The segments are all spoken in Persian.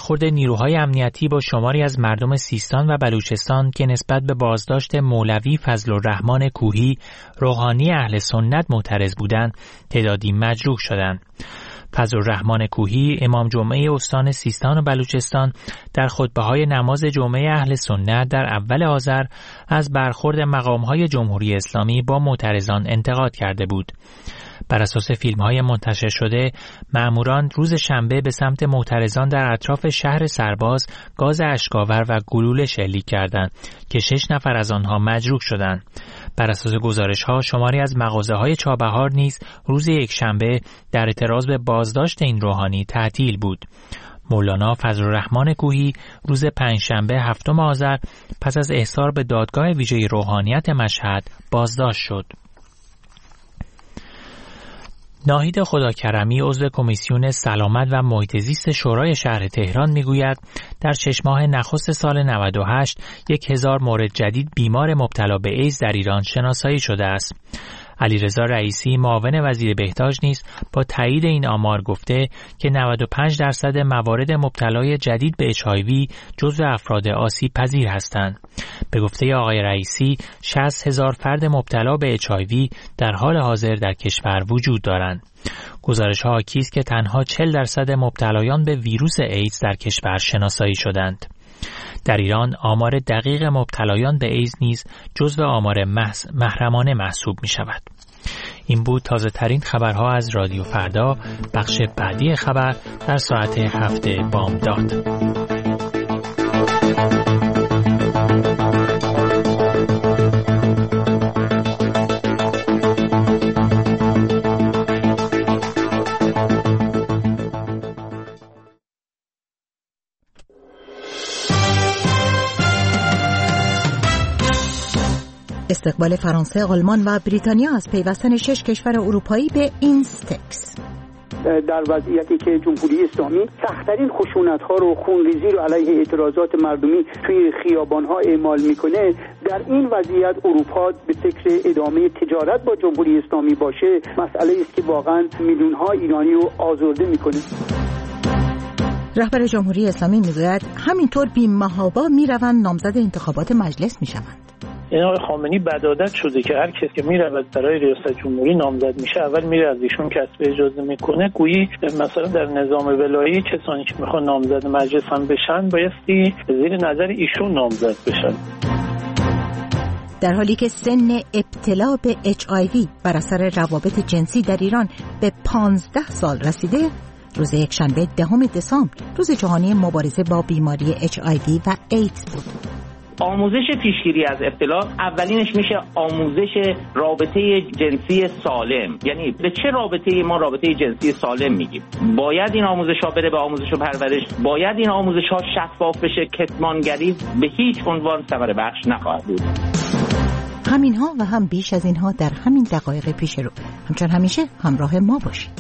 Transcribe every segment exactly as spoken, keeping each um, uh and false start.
برخورد نیروهای امنیتی با شماری از مردم سیستان و بلوچستان که نسبت به بازداشت مولوی فضلالرحمن کوهی روحانی اهل سنت معترض بودند، تعدادی مجروح شدند. فضلالرحمن کوهی امام جمعه استان سیستان و بلوچستان در خطبه‌های نماز جمعه اهل سنت در اول آذر از برخورد مقام‌های جمهوری اسلامی با معترضان انتقاد کرده بود. بر اساس فیلم‌های منتشر شده، مأموران روز شنبه به سمت معترضان در اطراف شهر سرباز گاز اشک‌آور و گلوله شلیک کردند که شش نفر از آنها مجروح شدند. بر اساس گزارش‌ها شماری از مغازه‌های چابهار نیز روز یکشنبه در اعتراض به بازداشت این روحانی تعطیل بود. مولانا فضلالرحمن کوهی روز پنجشنبه هفتم آذر پس از احضار به دادگاه ویژه روحانیت مشهد بازداشت شد. ناهید خداکرمی عضو کمیسیون سلامت و محیط زیست شورای شهر تهران میگوید در شش ماه نخست سال نود و هشت یک هزار مورد جدید بیمار مبتلا به ایدز در ایران شناسایی شده است. علیرضا رئیسی معاون وزیر بهداشت نیز با تایید این آمار گفته که نود و پنج درصد موارد مبتلای جدید به اچ آی وی جزو افراد آسیب پذیر هستند. به گفته آقای رئیسی شصت هزار فرد مبتلا به اچ آی وی در حال حاضر در کشور وجود دارند. گزارش ها حاکی است که تنها چهل درصد مبتلایان به ویروس ایدز در کشور شناسایی شدند. در ایران آمار دقیق مبتلایان به ایدز نیز جزو آمار محض محرمانه محسوب می شود. این بود تازه ترین خبرها از رادیو فردا. بخش بعدی خبر در ساعت هفت بامداد. استقبال فرانسه، آلمان و بریتانیا از پیوستن شش کشور اروپایی به اینستکس. در وضعیتی که جمهوری اسلامی سخت‌ترین خشونت‌ها رو، خونریزی رو علیه اعتراضات مردمی توی خیابان‌ها اعمال می‌کنه، در این وضعیت اروپا به فکر ادامه تجارت با جمهوری اسلامی باشه، مسئله است که واقعاً میلیون‌ها ایرانی رو آزرده می‌کنه. رهبر جمهوری اسلامی میگوید همینطور بی‌محابا میروند نامزد انتخابات مجلس میشوند. این آقای خامنه‌ای بدعادت شده که هر کسی که میرود برای ریاست جمهوری نامزد میشه اول میره از ایشون کسب اجازه میکنه. گویی مثلا در نظام ولایی کسانی که میخوان نامزد مجلس هم بشن بایستی زیر نظر ایشون نامزد بشن. در حالی که سن ابتلا به اچ آی وی بر اثر روابط جنسی در ایران به پانزده سال رسیده، روز یکشنبه دهم دسامبر روز جهانی مبارزه با بیماری اچ آی وی و ایدز بود. آموزش پیشگیری از ابتلا اولینش میشه آموزش رابطه جنسی سالم. یعنی به چه رابطه ما رابطه جنسی سالم میگیم؟ باید این آموزش ها بره به آموزش و پرورش، باید این آموزش ها شفاف بشه. کتمانگری به هیچ عنوان ثمره بخش نخواهد بود. همین ها و هم بیش از اینها در همین دقایق پیش رو. همچنان همیشه همراه ما باشید.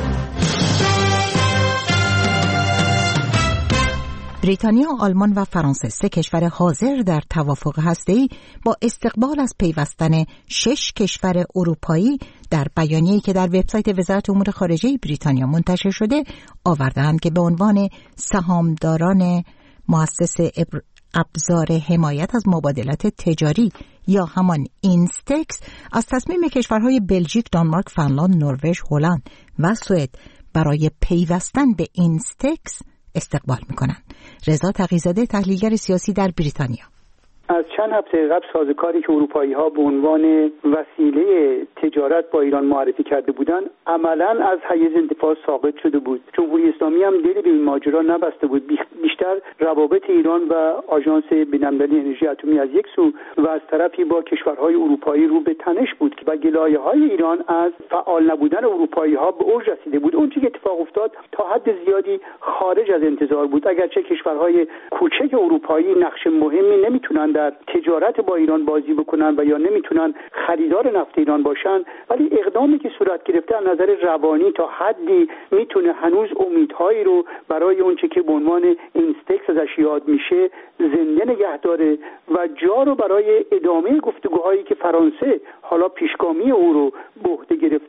بریتانیا، آلمان و فرانسه، سه کشور حاضر در توافق هسته‌ای با استقبال از پیوستن شش کشور اروپایی در بیانیه‌ای که در وبسایت وزارت امور خارجه بریتانیا منتشر شده آوردند که به عنوان سهامداران مؤسس ابزار حمایت از مبادلات تجاری یا همان اینستکس از تصمیم کشورهای بلژیک، دانمارک، فنلاند، نروژ، هلند و سوئد برای پیوستن به اینستکس استقبال میکنند. رضا تقی‌زاده، تحلیلگر سیاسی در بریتانیا: از چند هفته قبل سازوکاری که اروپایی‌ها به عنوان وسیله تجارت با ایران معرفی کرده بودند عملاً از حیز انتفاض ساقط شده بود. جمهوری اسلامی هم دلی به این ماجرا نبسته بود. بیشتر روابط ایران و آژانس بین‌المللی انرژی اتمی از یک سو و از طرفی با کشورهای اروپایی رو به تنش بود و گلایه‌های ایران از فعال نبودن اروپایی‌ها به اوج رسیده بود. اون چیزی که اتفاق افتاد تا حد زیادی خارج از انتظار بود. اگرچه کشورهای کوچک اروپایی نقش مهمی نمیتونن در تجارت با ایران بازی بکنن و یا نمیتونن خریدار نفت ایران باشن، ولی اقدامی که صورت گرفته از نظر روانی تا حدی میتونه هنوز امیدهایی رو برای اونچه که به عنوان اینستکس ازش یاد میشه زنده نگه داره و جا رو برای ادامه گفتگوهایی که فرانسه حالا پیشگامی او رو به عهده گرفته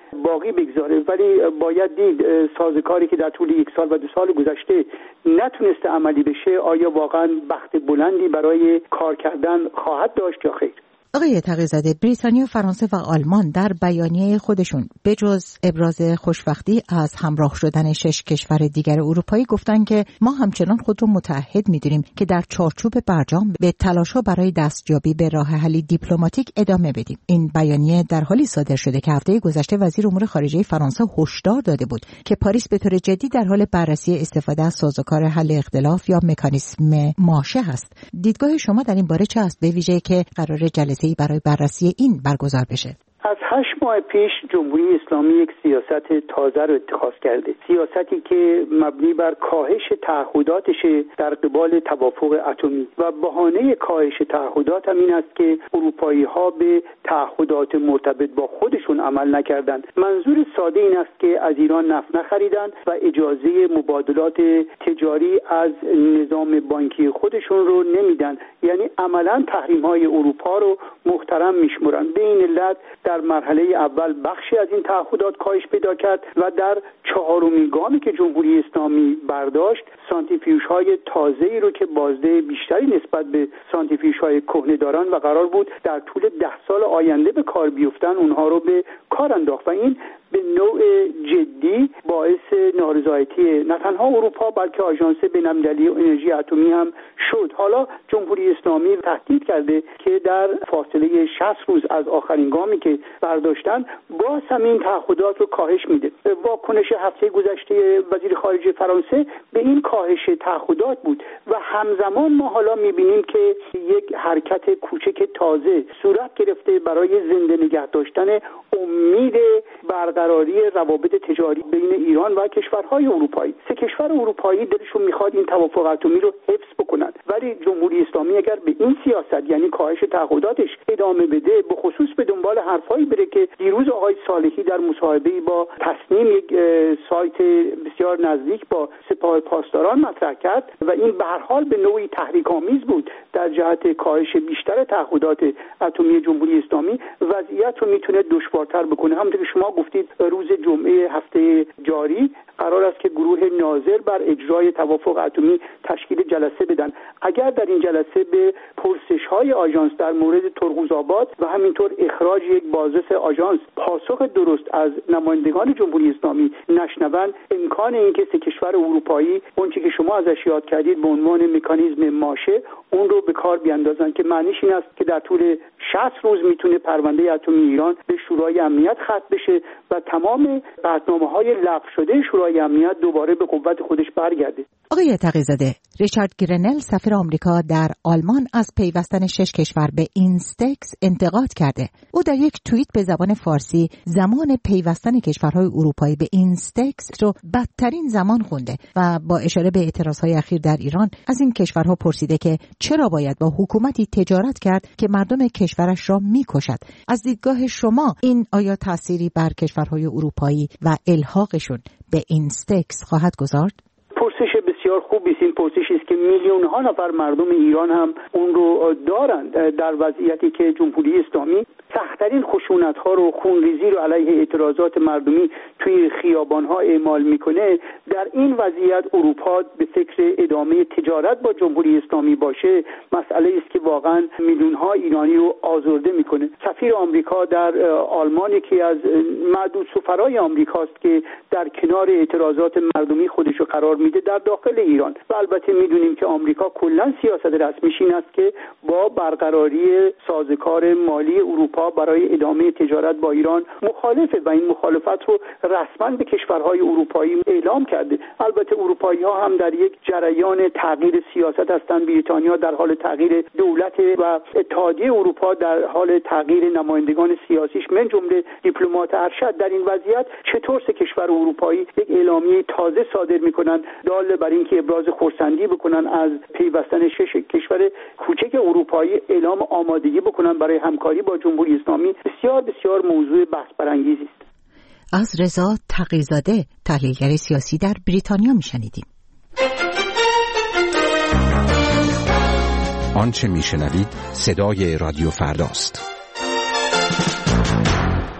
باقی بگذاره، ولی باید دید سازوکاری که در طول یک سال و دو سال گذشته نتونسته عملی بشه آیا واقعا بخت بلندی برای کار کردن خواهد داشت یا خیر. آقای تقی‌زاده، بریتانیا، فرانسه و آلمان در بیانیه خودشون بجز ابراز خوشبختی از همراه شدن شش کشور دیگر اروپایی گفتن که ما همچنان خود رو متعهد می‌دونیم که در چارچوب برجام به تلاش‌ها برای دستیابی به راه حلی دیپلماتیک ادامه بدیم. این بیانیه در حالی صادر شده که هفته گذشته وزیر امور خارجه فرانسه هشدار داده بود که پاریس به طور جدی در حال بررسی استفاده از سازوکار حل اختلاف یا مکانیسم ماشه است. دیدگاه شما در این باره چه است، به ویژه که قرار جلسه برای بررسی این برگزار بشه؟ از هشت ماه پیش جمهوری اسلامی یک سیاست تازه رو اتخاذ کرده، سیاستی که مبنی بر کاهش تعهداتش در قبال توافق اتمی و بهانه کاهش تعهدات هم این است که اروپایی ها به تعهدات مرتبط با خودشون عمل نکردند. منظور ساده این است که از ایران نفت نخریدند و اجازه مبادلات تجاری از نظام بانکی خودشون رو نمیدن، یعنی عملا تحریم های اروپا رو محترم میشمرن. به این علت در مرحله اول بخشی از این تعهدات کاهش پیدا کرد و در چهارمین گامی که جمهوری اسلامی برداشت سانتریفیوژهای تازه‌ای رو که بازده بیشتری نسبت به سانتریفیوژهای کهنه دارن و قرار بود در طول ده سال آینده به کار بیفتن اونها رو به کار انداخت و این به نوع جدی باعث نارضایتی نه تنها اروپا بلکه آژانس بین‌المللی انرژی اتمی هم شد. حالا جمهوری اسلامی تهدید کرده که در فاصله شصت روز از آخرین گامی که برداشتن باز هم این تعهدات رو کاهش میده. واکنش هفته گذشته وزیر خارجه فرانسه به این کاهش تعهدات بود و همزمان ما حالا میبینیم که یک حرکت کوچک تازه صورت گرفته برای زنده نگه داشتن امید برقراری روابط تجاری بین ایران و کشورهای اروپایی. سه کشور اروپایی دلشون میخواد این توافق اتمی رو حفظ بکنن، ولی جمهوری اسلامی اگر به این سیاست یعنی کاهش تعهداتش ادامه بده، به خصوص به دنبال حرفایی بره که دیروز آقای صالحی در مصاحبه‌ای با تصنیم یک سایت بسیار نزدیک با سپاه پاسداران مطرح کرد و این به هر حال به نوعی تحریک‌آمیز بود در جهت کاهش بیشتر تعهدات اتمی جمهوری اسلامی، وضعیت رو میتونه دشوارتر بکنه. همونطور که شما گفتید روز جمعه هفته جاری قرار است که گروه ناظر بر اجرای توافق اتمی تشکیل جلسه بدن. اگر در این جلسه به پرسش‌های آژانس در مورد ترقوزآباد و همینطور اخراج یک بازرس آژانس پاسخ درست از نمایندگان جمهوری اسلامی نشنوند، امکان اینکه سه کشور اروپایی اونچه که شما ازش یاد کردید به عنوان مکانیزم ماشه اون رو به کار بیاندازن که معنیش این است که در طول شصت روز میتونه پرونده اتمی ایران به شورای امنیت ختم بشه و تمام قطعنامه‌های لغو شده شورای امنیت دوباره به قوت خودش برگرده. آقای تقی‌زاده، ریچارد گرنل سفیر آمریکا در آلمان از پیوستن شش کشور به اینستکس انتقاد کرده. او در یک توییت به زبان فارسی زمان پیوستن کشورهای اروپایی به اینستکس رو بدترین زمان خونده و با اشاره به اعتراضهای اخیر در ایران از این کشورها پرسیده که چرا باید با حکومتی تجارت کرد که مردم کشورش را میکشد. از دیدگاه شما این آیا تأثیری بر کشورهای اروپایی و الحاقشون به اینستکس خواهد گذارد؟ پرسش بسیار خوبی است. این پرسشی است که میلیون ها نفر مردم ایران هم اون رو دارند در وضعیتی که جمهوری اسلامی سخت‌ترین خشونت‌ها رو، خونریزی رو علیه اعتراضات مردمی توی خیابان‌ها اعمال میکنه. در این وضعیت اروپا به فکر ادامه تجارت با جمهوری اسلامی باشه مسئله است که واقعا میلیون‌ها ایرانی رو آزرده میکنه. سفیر آمریکا در آلمان که از معدود سفرای آمریکاست که در کنار اعتراضات مردمی خودش رو قرار میده در داخل ایران و البته میدونیم که آمریکا کلا سیاست رسمیش این است که با برقراری سازوکار مالی اروپا برای ادامه تجارت با ایران مخالفه و این مخالفت رو رسما به کشورهای اروپایی اعلام کرده. البته اروپایی‌ها هم در یک جریان تغییر سیاست هستند. بریتانیا در حال تغییر دولت و اتحادیه اروپا در حال تغییر نمایندگان سیاسیش من جمله دیپلمات ارشد. در این وضعیت چطور سه کشور اروپایی یک اعلامیه تازه صادر می‌کنند دال بر اینکه ابراز خرسندی بکنن از پیوستن شش کشور کوچک اروپایی، اعلام آمادگی بکنن برای همکاری با جمهوری اسلامی، بسیار بسیار موضوع بحث برانگیزی است. از رضا تقی‌زاده، تحلیلگر سیاسی در بریتانیا میشنیدیم. آنچه میشنوید صدای رادیو فرداست.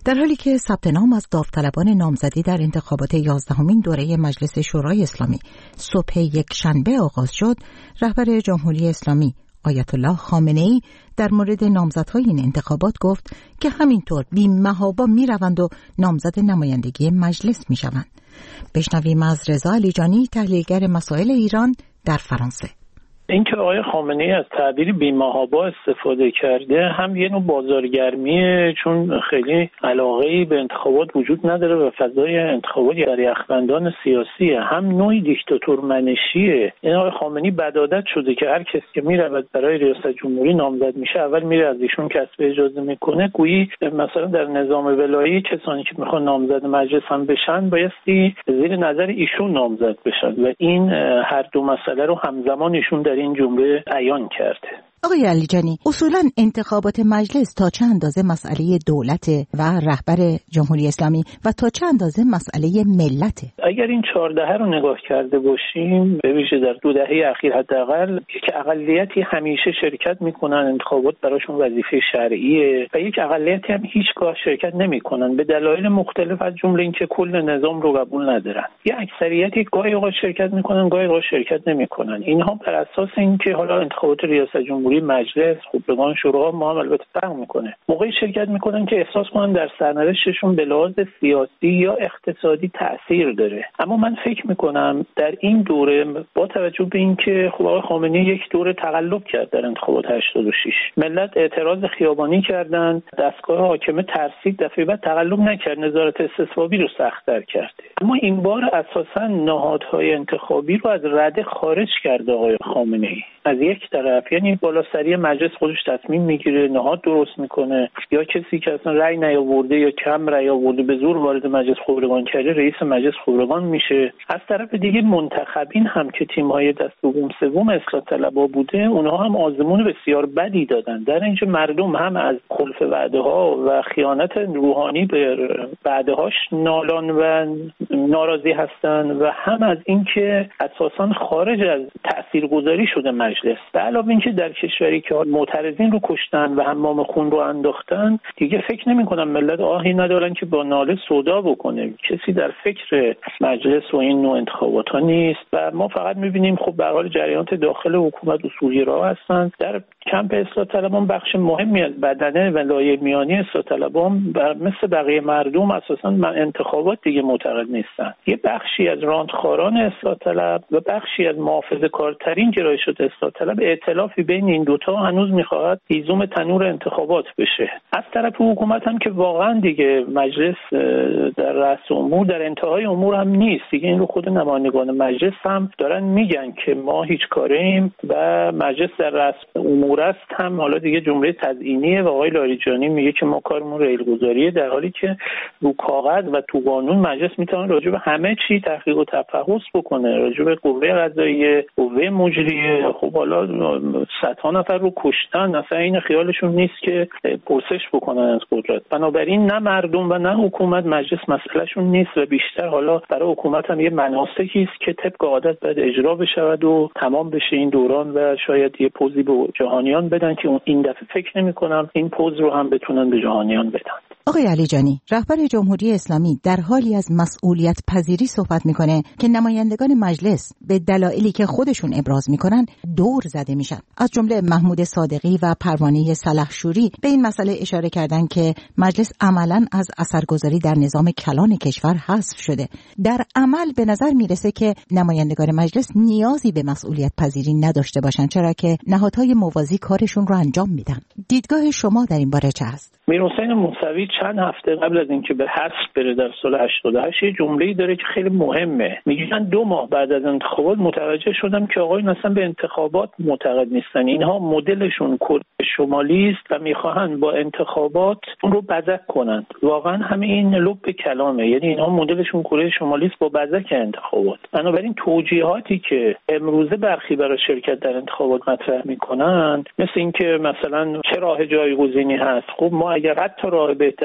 در حالی که ثبت نام از داوطلبان نامزدی در انتخابات یازدهمین دوره مجلس شورای اسلامی صبح یک شنبه آغاز شد، رهبر جمهوری اسلامی آیت الله خامنه‌ای در مورد نامزدهای این انتخابات گفت که همینطور بی‌محابا می‌روند و نامزد نمایندگی مجلس می‌شوند. بشنویم از رضا علیجانی، تحلیلگر مسائل ایران در فرانسه. اینکه آقای خامنه‌ای از تعبیر بی‌محابا استفاده کرده هم یه نوع بازارگرمیه، چون خیلی علاقه‌ای به انتخابات وجود نداره و فضای انتخاباتی در یخبندان سیاسیه، هم نوعی دیکتاتور منشیه. این آقای خامنه‌ای بدعادت شده که هر کسی که میرود برای ریاست جمهوری نامزد میشه اول میره از ایشون کسب اجازه میکنه، گویی مثلا در نظام ولایی کسانی که میخوان نامزد مجلس هم بشن بایستی زیر نظر ایشون نامزد بشن و این هر دو مسئله رو همزمان ایشون در این جمله عیان کرده. آقای علیجانی، اصولاً انتخابات مجلس تا چه اندازه مسئله دولت و رهبر جمهوری اسلامی و تا چه اندازه مسئله ملته؟ اگر این چهار دهه رو نگاه کرده باشیم، به ویژه در دو دهه اخیر حداقل، یک اقلیتی همیشه شرکت میکنن، انتخابات براشون وظیفه شرعیه و یک اقلیتی هم هیچگاه شرکت نمیکنن به دلایل مختلف، از جمله اینکه کل نظام رو قبول ندارن. یه اکثریتی گاهی اوقات شرکت میکنن، گاهی اوقات شرکت نمیکنن. اینها بر اساس اینکه حالا انتخابات ریاست جمهوری مجلس خبرگان شورا ما هم البته فرق میکنه، موقعی شرکت میکنن که احساس کنن در سرنوشتشون به لحاظ سیاسی یا اقتصادی تأثیر داره. اما من فکر میکنم در این دوره با توجه به اینکه خب آقای خامنه‌ای یک دوره تقلب کرد در انتخابات هشتاد و شش، ملت اعتراض خیابانی کردن، دستگاه حاکمه ترسید، دفعه بعد تقلب نکرد، نظارت استصوابی رو سخت‌تر کرد. اما این بار اساساً نهادهای انتخابی رو از رده خارج کرد آقای خامنه‌ای. از یک طرف یعنی بالا سری مجلس خودش تصمیم میگیره، نهاد درست میکنه، یا کسی که اصلا رأی نیاورده یا کم رأی آورده به زور وارد مجلس خبرگان کرده رئیس مجلس خبرگان میشه. از طرف دیگه منتخبین هم که تیم‌های دست دوم سوم اصلاح طلبها بوده، اونها هم آزمون بسیار بدی دادن. در اینجا مردم هم از خلف وعده‌ها و خیانت روحانی به وعده‌هاش نالان و ناراضی هستن و هم از اینکه اساساً خارج از تاثیرگذاری شده مجلس. به علاوه اینکه در کشوری که معترضین رو کشتن و حمام خون رو انداختن، دیگه فکر نمی‌کنم ملت آهی ندارن که با ناله سودا بکنه. کسی در فکر مجلس و این نوع انتخابات ها نیست و ما فقط می‌بینیم خب به هر حال جریانات داخل حکومت اصولگرا هستن. در کمپ اصلاح طلبان بخش مهمی از بدنه و لایه میانی اصلاح طلبان مثل بقیه مردم اساساً انتخابات دیگه معتقد نیستن. یه بخشی از راندخاران اصلاح طلب و بخشی از محافظه‌کارترین گرایشات اصلاح طلب ائتلافی بین این دوتا هنوز میخواهد هیزم تنور انتخابات بشه. از طرف حکومت هم که واقعا دیگه مجلس در رأس امور، در انتهای امور هم نیست دیگه. این رو خود نمایندگان مجلس هم دارن میگن که ما هیچ کاریم و مجلس در رأس امور است. هم حالا دیگه جمله تزیینیه و آقای لاریجانی میگه که ما کارمون ریلگذاریه، در حالی که رو کاغذ و تو قانون مجلس میتونه راجع به همه چی تحقیق و تفحص بکنه، راجع به قوه قضاییه، قوه مجریه. خب حالا صدها نفر رو کشتن، اصلا این خیالشون نیست که پرسش بکنن از قدرت. بنابراین نه مردم و نه حکومت مجلس مسئلهشون نیست و بیشتر حالا برای حکومت هم یه مناسکی است که طبق عادت باید اجرا بشود و تمام بشه این دوران و شاید یه پوزی به جهانیان بدن که این دفعه فکر نمی کنم این پوز رو هم بتونن به جهانیان بدن. آقای علیجانی، رهبر جمهوری اسلامی در حالی از مسئولیت پذیری صحبت میکنه که نمایندگان مجلس به دلایلی که خودشون ابراز میکنن دور زده میشن. از جمله محمود صادقی و پروانه سلحشوری به این مسئله اشاره کردن که مجلس عملاً از اثرگذاری در نظام کلان کشور حذف شده. در عمل به نظر میرسه که نمایندگان مجلس نیازی به مسئولیت پذیری نداشته باشن، چرا که نهادهای موازی کارشون رو انجام میدن. دیدگاه شما در این باره چه است؟ میرحسین موسوی چند هفته قبل از اینکه به حذف بره در سال هشتاد و هشت یه جمله‌ای داره که خیلی مهمه. میگن دو ماه بعد از انتخابات متوجه شدم که آقایون اصلا به انتخابات معتقد نیستن. اینها مدلشون کره شمالی است و میخواهند با انتخابات اون رو بزک کنند. واقعا همین این لب کلامه، یعنی اینها مدلشون کره شمالی است با بزک انتخابات. بنابراین توجیهاتی که امروزه برخی برای شرکت در انتخابات مطرح میکنن، مثل اینکه مثلا چه راه جایگزینی هست، خب ما اگر حتی راه بهتر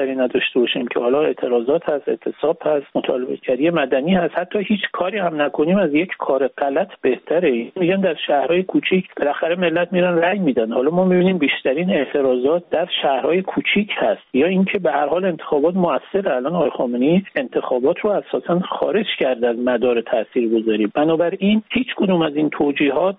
بهتری نداشته باشیم که حالا اعتراضات هست، اعتصاب هست، مطالبه کردی مدنی هست، حتی هیچ کاری هم نکنیم از یک کار غلط بهتره. میگن در شهرهای کوچیک بالاخره ملت میرن رأی میدن. حالا ما میبینیم بیشترین اعتراضات در شهرهای کوچیک هست، یا اینکه به هر حال انتخابات موثر. الان آقای خامنه‌ای انتخابات رو اساسا خارج کرد از مدار تاثیرگذاری. بنابراین هیچ کدوم از این توجیهات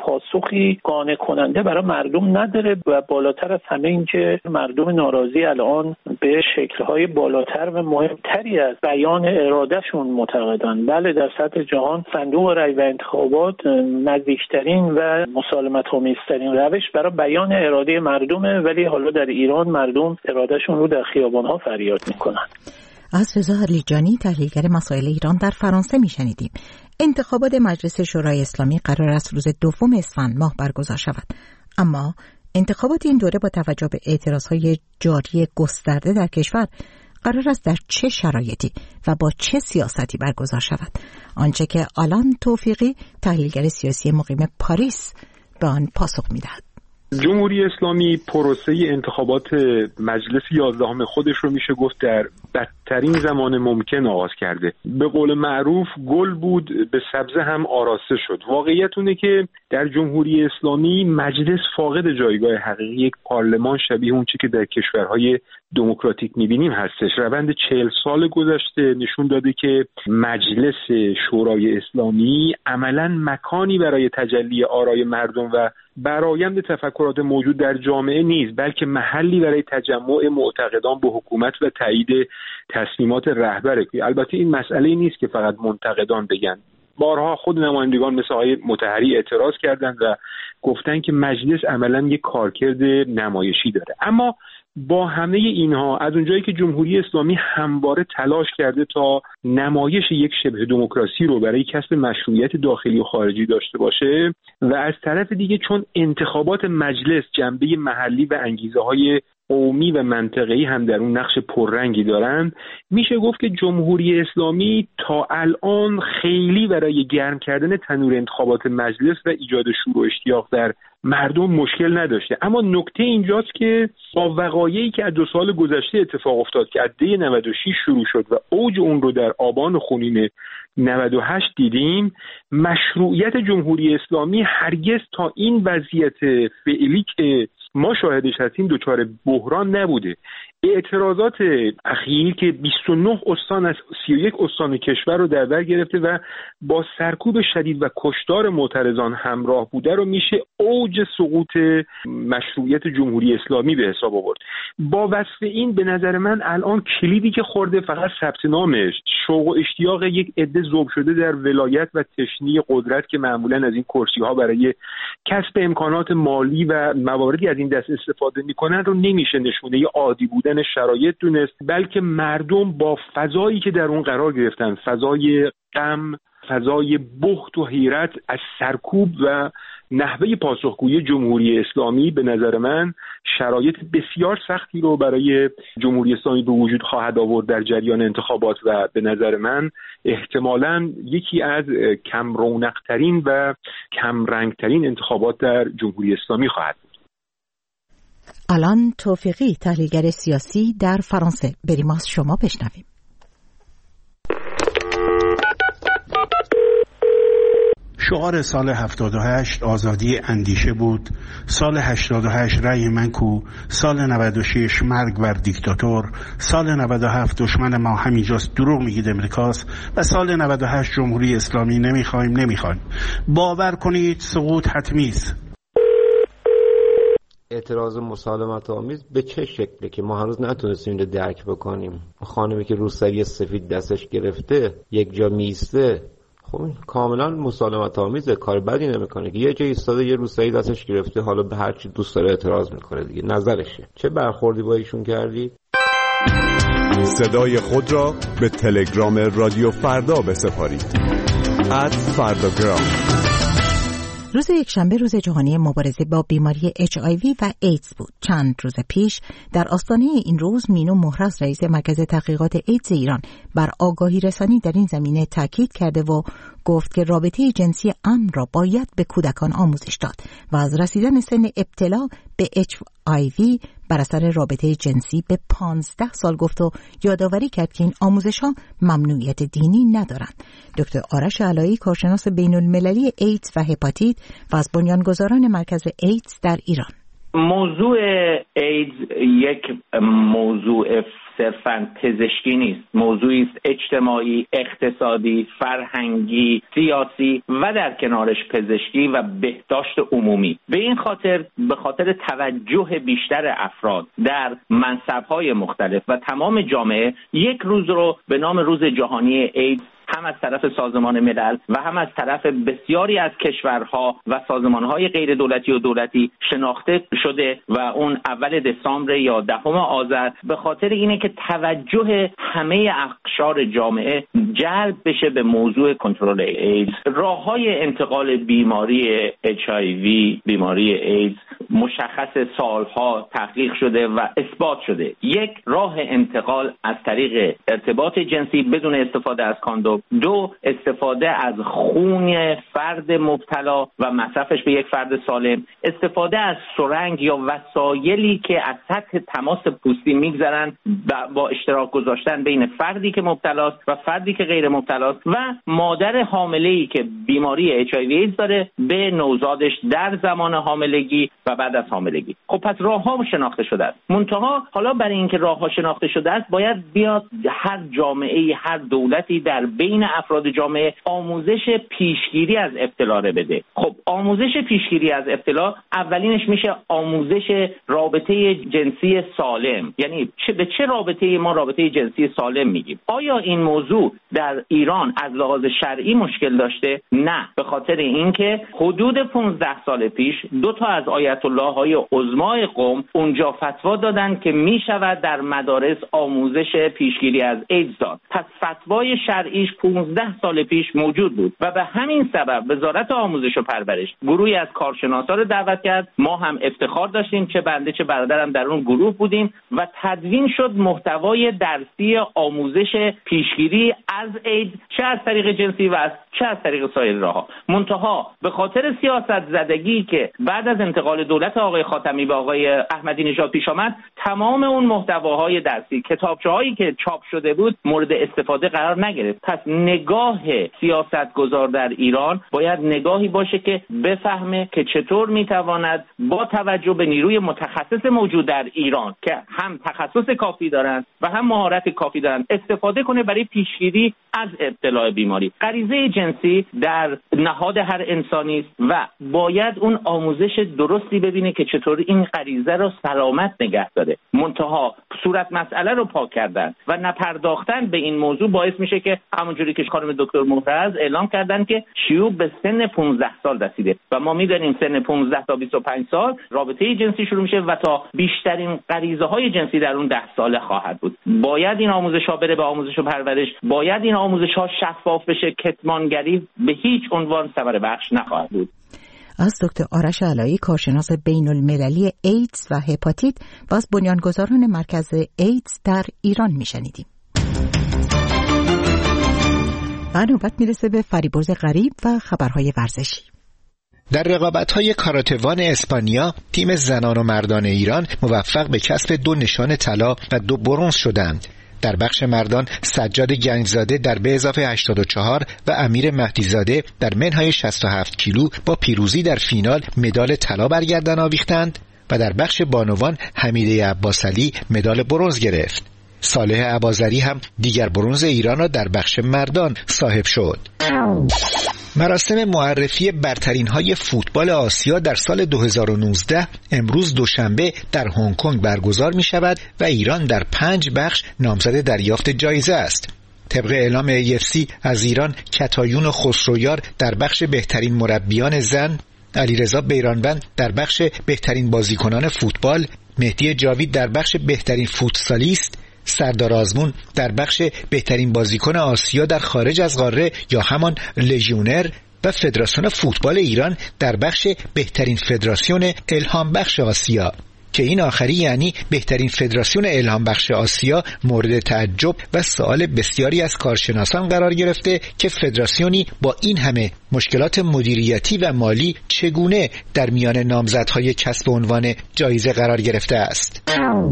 پاسخی قانع کننده برای مردم نداره و بالاتر از همه این که مردم ناراضی الان به شکل‌های بالاتر و مهمتری از بیان ارادهشون معتقدن. بله، در سطح جهان صندوق رای و انتخابات نزدیکترین و مسالمت‌آمیزترین روش برای بیان اراده مردمه، ولی حالا در ایران مردم ارادهشون رو در خیابان‌ها فریاد میکنن. از رضا علیجانی، تحلیلگر مسائل ایران در فرانسه میشنیدیم. انتخابات مجلس شورای اسلامی قرار است روز دوم اسفند ماه برگزار شود، اما انتخابات این دوره با توجه به اعتراضهای جاری گسترده در کشور قرار است در چه شرایطی و با چه سیاستی برگزار شود؟ آنچه که آلان توفیقی، تحلیلگر سیاسی مقیم پاریس، به آن پاسخ می‌دهد. جمهوری اسلامی پروسه انتخابات مجلس یازدهم خودش رو میشه گفت در بدترین زمان ممکن آغاز کرده. به قول معروف گل بود به سبزه هم آراسته شد. واقعیت اونه که در جمهوری اسلامی مجلس فاقد جایگاه حقیقی یک پارلمان شبیه اون چی که در کشورهای دموکراتیک میبینیم هستش. روند چهل سال گذشته نشون داده که مجلس شورای اسلامی عملاً مکانی برای تجلی آرای مردم و برآیند تفکرات موجود در جامعه نیست، بلکه محلی برای تجمع معتقدان به حکومت و تایید تصمیمات رهبره. البته این مسئله نیست که فقط منتقدان بگن. بارها خود نمایندگان مثل آقای مطهری اعتراض کردند و گفتن که مجلس عملاً یک کارکرد نمایشی داره. اما با همه اینها، از اونجایی که جمهوری اسلامی همواره تلاش کرده تا نمایش یک شبه دموکراسی رو برای کسب مشروعیت داخلی و خارجی داشته باشه و از طرف دیگه چون انتخابات مجلس جنبه محلی و انگیزه های قومی و منطقه‌ای هم در اون نقش پررنگی دارن، میشه گفت که جمهوری اسلامی تا الان خیلی برای گرم کردن تنور انتخابات مجلس و ایجاد شور و اشتیاق در مردم مشکل نداشته. اما نکته اینجاست که با وقایعی که از دو سال گذشته اتفاق افتاد که از دی نود و شش شروع شد و اوج اون رو در آبان خونین نود و هشت دیدیم، مشروعیت جمهوری اسلامی هرگز تا این وضعیت فعلی که ما شاهدش هستیم دچار بحران نبوده. اعتراضات اخیر که بیست و نه استان از سی و یک استان کشور رو در بر گرفته و با سرکوب شدید و کشتار معترضان همراه بوده رو میشه اوج سقوط مشروعیت جمهوری اسلامی به حساب آورد. با وصف این به نظر من الان کلیدی که خورده فقط ثبت نامش، شوق و اشتیاق یک عده ذوب شده در ولایت و تشنی قدرت که معمولا از این کرسی ها برای کسب امکانات مالی و مواردی از این دست استفاده میکنن رو نمیشه نشونه عادی بودن شرایط دونست، بلکه مردم با فضایی که در اون قرار گرفتن، فضای غم، فضای بهت و حیرت از سرکوب و نحوه پاسخگویی جمهوری اسلامی، به نظر من شرایط بسیار سختی رو برای جمهوری اسلامی به وجود خواهد آورد در جریان انتخابات و به نظر من احتمالاً یکی از کم رونق‌ترین و کم رنگ‌ترین انتخابات در جمهوری اسلامی خواهد بود. آلان توفیقی، تحلیلگر سیاسی در فرانسه. بریم از شما بشنویم. شعار سال هفتاد و هشت آزادی اندیشه بود، سال هشتاد و هشت رأی من کو، سال نود و شش مرگ بر دیکتاتور، سال نود و هفت دشمن ما همینجاست دروغ میگید امریکاست و سال نود و هشت جمهوری اسلامی نمیخوایم نمیخوایم. باور کنید سقوط حتمی است. اعتراض مسالمت آمیز به چه شکله که ما هنوز نتونستیم اینو درک بکنیم؟ خانمی که روسری سفید دستش گرفته یک جا میسته، خب این کاملا مسالمت آمیزه، کار بدی نمیکنه که یه جا ایستاده یه روسری دستش گرفته حالا به هر چی دوست داره اعتراض میکنه دیگه، نظرشه. چه برخوردی با ایشون کردی؟ صدای خود را به تلگرام رادیو فردا بسپارید. ات فرداگرام. روز یکشنبه روز جهانی مبارزه با بیماری اچ آی وی و ایدز بود. چند روز پیش در آستانه این روز مینو مهرز، رئیس مرکز تحقیقات ایدز ایران، بر آگاهی رسانی در این زمینه تاکید کرده و گفت که رابطه جنسی امن را باید به کودکان آموزش داد و از رسیدن سن ابتلا به اچ آی وی بر اثر رابطه جنسی به پانزده سال گفت و یادآوری کرد که این آموزش‌ها ممنوعیت دینی ندارند. دکتر آرش علایی، کارشناس بین‌المللی ایدز و هپاتیت و از بنیانگذاران مرکز ایدز در ایران. موضوع ایدز یک موضوع صرفاً پزشکی نیست، موضوعی است اجتماعی، اقتصادی، فرهنگی، سیاسی و در کنارش پزشکی و بهداشت عمومی. به این خاطر به خاطر توجه بیشتر افراد در منصب‌های مختلف و تمام جامعه یک روز رو به نام روز جهانی ایدز هم از طرف سازمان ملل و هم از طرف بسیاری از کشورها و سازمانهای غیر دولتی و دولتی شناخته شده و اون اول دسامبر یا دهم آذر به خاطر اینه که توجه همه اقشار جامعه جلب بشه به موضوع کنترل ایدز. راههای انتقال بیماری اچ آی وی، بیماری ایدز مشخص سالها تحقیق شده و اثبات شده. یک، راه انتقال از طریق ارتباط جنسی بدون استفاده از کاندوم. دو، استفاده از خون فرد مبتلا و مصرفش به یک فرد سالم. استفاده از سرنگ یا وسایلی که از سطح تماس پوستی میگذرن با اشتراک گذاشتن بین فردی که مبتلاست و فردی که غیر مبتلاست و مادر حامله‌ای که بیماری اچ آی وی ایدز داره به نوزادش در زمان حاملگی و بعد از حاملگی. خب پس راه‌ها شناخته شده است. منتها حالا برای اینکه راه‌ها شناخته شده است باید بیاد هر جامعه‌ای، هر دولتی در بین افراد جامعه آموزش پیشگیری از ابتلا رو بده. خب آموزش پیشگیری از ابتلا اولینش میشه آموزش رابطه جنسی سالم. یعنی چه به چه رابطه ما رابطه جنسی سالم میگیم؟ آیا این موضوع در ایران از لحاظ شرعی مشکل داشته؟ نه، به خاطر اینکه حدود پانزده سال پیش دو تا از آیت الله های عظمای قم اونجا فتوا دادن که میشود در مدارس آموزش پیشگیری از ایدز داد. پس فتوای شرعیش پانزده سال پیش موجود بود و به همین سبب وزارت آموزش و پرورش گروهی از کارشناسا رو دعوت کرد. ما هم افتخار داشتیم، چه بنده چه برادرم در اون گروه بودیم و تدوین شد محتوای درسی آموزش پیشگیری از ایدز، چه از طریق جنسی و از چه از طریق سایر راه‌ها. منتها به خاطر سیاست زدگی که بعد از انتقال دولت آقای خاتمی به آقای احمدی نژاد پیش آمد، تمام اون محتواهای درسی، کتابچه‌هایی که چاپ شده بود مورد استفاده قرار نگرفت. پس نگاه سیاستگزار در ایران باید نگاهی باشه که بفهمه که چطور میتواند با توجه به نیروی متخصص موجود در ایران که هم تخصص کافی دارند و هم مهارت کافی دارند استفاده کنه برای پیشگیری از ابتلا بیماری. غریزه جنسی در نهاد هر انسانی است و باید اون آموزش درستی ببینه که چطور این غریزه رو سلامت نگه داره. منتها صورت مسئله رو پاک کردن و نپرداختن به این موضوع باعث میشه که همونجوری که خانم دکتر محترز اعلام کردن که شیوع به سن پانزده سال رسیده و ما میدونیم سن پانزده تا بیست و پنج سال رابطه جنسی شروع میشه و تا بیشترین غریزه های جنسی در اون ده ساله خواهد بود. باید این آموزش ها بره به آموزش و پرورش، باید این آموزش ها شفاف بشه. کتمانگری به هیچ عنوان ثمره بخش نخواهد بود. از دکتر آرش علایی، کارشناس بین‌المللی ایدز و هپاتیت و از بنیانگذاران مرکز ایدز در ایران میشنیدیم. و نوبت میرسه به فریبرز غریب و خبرهای ورزشی. در رقابت‌های کاراتوان اسپانیا تیم زنان و مردان ایران موفق به کسب دو نشان طلا و دو برنز شدند. در بخش مردان سجاد گنجزاده در به اضافه هشتاد و چهار و امیر مهدیزاده در منهای شصت و هفت کیلو با پیروزی در فینال مدال طلا برگردن آویختند و در بخش بانوان حمیده عباسعلی مدال برنز گرفت. صالح اباظری هم دیگر برنز ایران را در بخش مردان صاحب شد. مراسم معرفی برترین‌های فوتبال آسیا در سال دو هزار و نوزده امروز دوشنبه در هنگ کنگ برگزار می‌شود و ایران در پنج بخش نامزد دریافت جایزه است. طبق اعلام ای اف سی از ایران کتایون خسرویار در بخش بهترین مربیان زن، علیرضا بیرانوند در بخش بهترین بازیکنان فوتبال، مهدی جاوید در بخش بهترین فوتسالیست، سردار آزمون در بخش بهترین بازیکن آسیا در خارج از قاره یا همان لژیونر و فدراسیون فوتبال ایران در بخش بهترین فدراسیون الهام بخش آسیا. که این آخری یعنی بهترین فدراسیون الهام بخش آسیا مورد تعجب و سوال بسیاری از کارشناسان قرار گرفته که فدراسیونی با این همه مشکلات مدیریتی و مالی چگونه در میان نامزدهای کسب عنوان جایزه قرار گرفته است.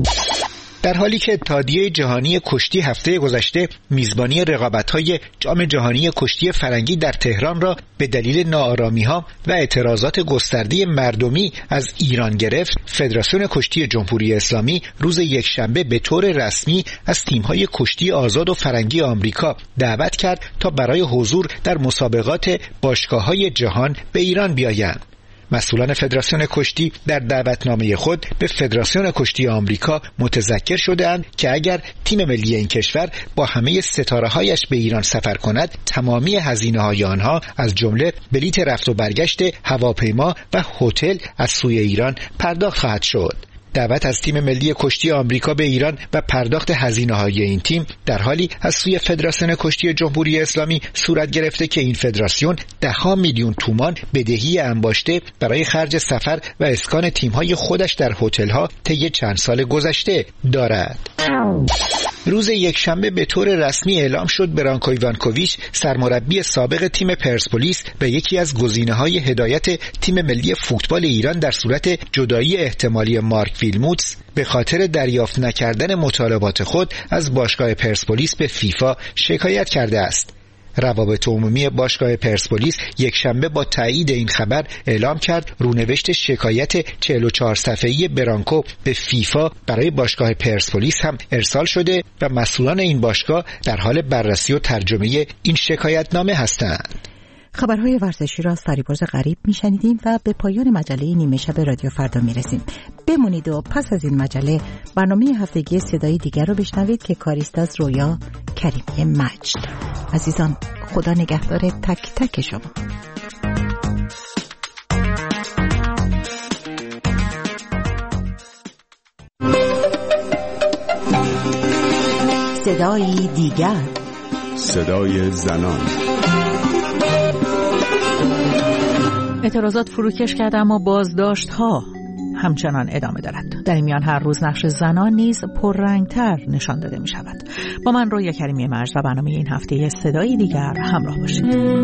در حالی که اتحادیه جهانی کشتی هفته گذشته میزبانی رقابت‌های جام جهانی کشتی فرنگی در تهران را به دلیل ناآرامی‌ها و اعتراضات گسترده مردمی از ایران گرفت، فدراسیون کشتی جمهوری اسلامی روز یکشنبه به طور رسمی از تیم‌های کشتی آزاد و فرنگی آمریکا دعوت کرد تا برای حضور در مسابقات باشگاه‌های جهان به ایران بیایند. مسئولان فدراسیون کشتی در دعوتنامه خود به فدراسیون کشتی آمریکا متذکر شده‌اند که اگر تیم ملی این کشور با همه ستاره‌هایش به ایران سفر کند، تمامی هزینه‌های آنها از جمله بلیت رفت و برگشت هواپیما و هتل از سوی ایران پرداخت خواهد شد. دعوت از تیم ملی کشتی آمریکا به ایران و پرداخت هزینه‌های این تیم در حالی از سوی فدراسیون کشتی جمهوری اسلامی صورت گرفته که این فدراسیون ده‌ها میلیون تومان بدهی انباشته برای خرج سفر و اسکان تیم‌های خودش در هتل‌ها طی چند سال گذشته دارد. روز یکشنبه به طور رسمی اعلام شد برانکو ایوانکوویچ، سرمربی سابق تیم پرسپولیس و یکی از گزینه‌های هدایت تیم ملی فوتبال ایران در صورت جدایی احتمالی مارک ویلموتس، به خاطر دریافت نکردن مطالبات خود از باشگاه پرسپولیس به فیفا شکایت کرده است. روابط عمومی باشگاه پرسپولیس یک شنبه با تایید این خبر اعلام کرد رونوشت شکایت چهل و چهار صفحه‌ای برانکو به فیفا برای باشگاه پرسپولیس هم ارسال شده و مسئولان این باشگاه در حال بررسی و ترجمه این شکایتنامه هستند. خبرهای ورزشی را از فریبرز غریب میشنیدیم و به پایان مجله نیمه شب رادیو فردا میرسیم. بمونید و پس از این مجله برنامه هفتگی صدای دیگر رو بشنوید که کاریست از رویا کریمی مجد. عزیزان، خدا نگهدار تک تک شما. صدای دیگر، صدای زنان. اعتراضات فروکش کرد اما بازداشت‌ها همچنان ادامه دارد. در این میان هر روز نقش زنان نیز پررنگ‌تر نشان داده می شود. با من رویا کریمی مجد و برنامه این هفته صدای دیگر همراه باشید.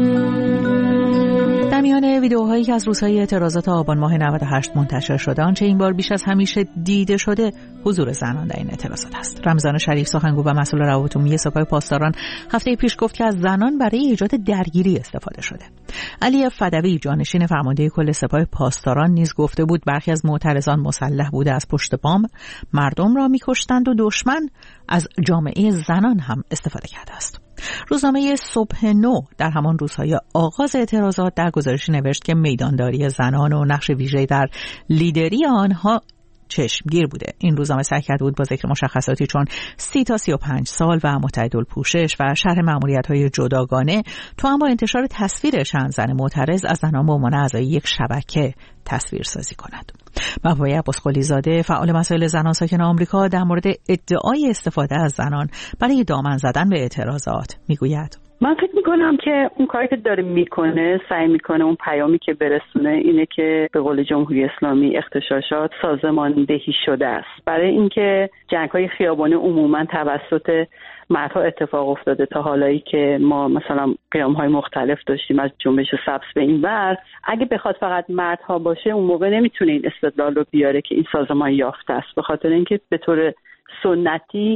در میان ویدیوهایی که از روزهای اعتراضات آبان ماه نود و هشت منتشر شده، آنچه این بار بیش از همیشه دیده شده حضور زنان در این اعتراضات است. رمضان شریف، سخنگو و مسئول روابط عمومی سپاه پاسداران، هفته پیش گفت که از زنان برای ایجاد درگیری استفاده شده. علی فدوی، جانشین فرمانده کل سپاه پاسداران، نیز گفته بود برخی از معترضان مسلح بوده از پشت بام مردم را می‌کشتند و دشمن از جامعه زنان هم استفاده کرده است. روزنامه صبح نو در همان روزهای آغاز اعتراضات در گزارشی نوشت که میدانداری زنان و نقش ویژه‌ای در لیدری آنها چشمگیر بوده. این روزنامه سعی کرده بود با ذکر مشخصاتی چون سی تا سی و پنج سال و متعددالپوشش و شرح مأموریت‌های جداگانه تو هم با انتشار تصویر چند زن معترض از زنان به عنوان اعضای یک شبکه تصویر سازی کند. محبوبه عباسقلی زاده، فعال مسائل زنان ساکن آمریکا، در مورد ادعای استفاده از زنان برای دامن زدن به اعتراضات میگوید: من فکر میکنم که اون کاری که داره میکنه، سعی میکنه اون پیامی که برسونه اینه که به قول جمهوری اسلامی اغتشاشات سازماندهی شده است، برای اینکه جنگ‌های خیابانی عموما توسط مردها اتفاق افتاده تا حالایی که ما مثلا قیام‌های مختلف داشتیم از جنبش سبز به این ور. اگه بخواد فقط مردها باشه اون موقع نمیتونه این استدلال رو بیاره که این سازمان یافته است، به خاطر اینکه به طور سنتی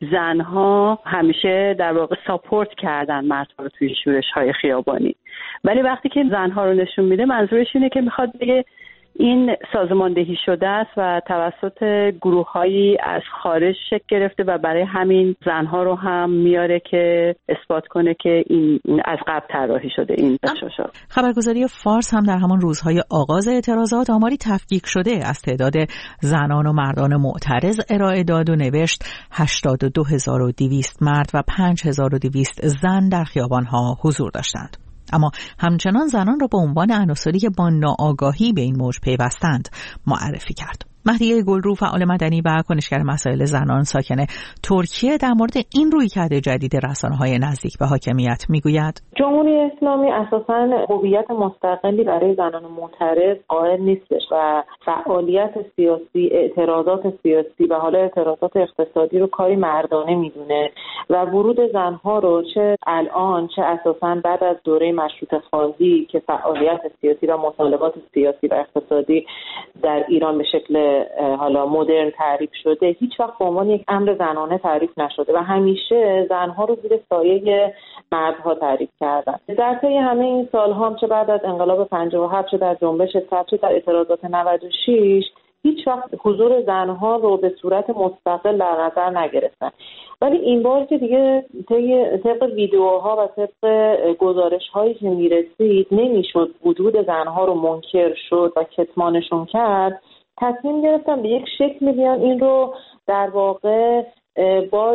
زنها همیشه در واقع ساپورت کردن مردها رو توی شورش‌های خیابانی، ولی وقتی که زنها رو نشون میده منظورش اینه که میخواد بگه این سازماندهی شده است و توسط گروه‌هایی از خارج شکل گرفته و برای همین زنها رو هم میاره که اثبات کنه که این از قبل طراحی شده این اغتشاشات. خبرگزاری فارس هم در همان روزهای آغاز اعتراضات آماری تفکیک شده از تعداد زنان و مردان معترض ارائه داد و نوشت هشتاد و دو هزار و دویست مرد و پنج هزار و دویست زن در خیابان‌ها حضور داشتند. اما همچنان زنان را به عنوان عناصری که با ناآگاهی به این موج پیوستند معرفی کرد. مهدیه گلرو، فعال مدنی و کنشگر مسائل زنان ساکن ترکیه، در مورد این رویکرد جدید رسانه‌های نزدیک به حاکمیت میگوید: جمهوری اسلامی اساساً هویت مستقلی برای زنان معترض قائل نیستش و فعالیت سیاسی، اعتراضات سیاسی و حالا اعتراضات اقتصادی رو کاری مردانه میدونه و ورود زنها رو چه الان چه اساساً بعد از دوره مشروطه خواهی که فعالیت سیاسی و مطالبات سیاسی و اقتصادی در ایران به شکل حالا مدرن تعریف شده، هیچ وقت به عنوان یک امر زنانه تعریف نشده و همیشه زنها رو زیر سایه مردها تعریف کردن. در طی همه این سالها هم چه بعد از انقلاب پنجاه و هفت چه در جنبش سبز چه در اعتراضات نود و شش هیچ وقت حضور زنها رو به صورت مستقل در نظر نگرفتن. ولی این بار که دیگه طبق ویدیوها و طبق گزارش‌هایی که میرسید نمیشد وجود زنها رو منکر شد و کتمانشون کرد، تصمیم گرفتن به یک شکل بیان این رو در واقع باز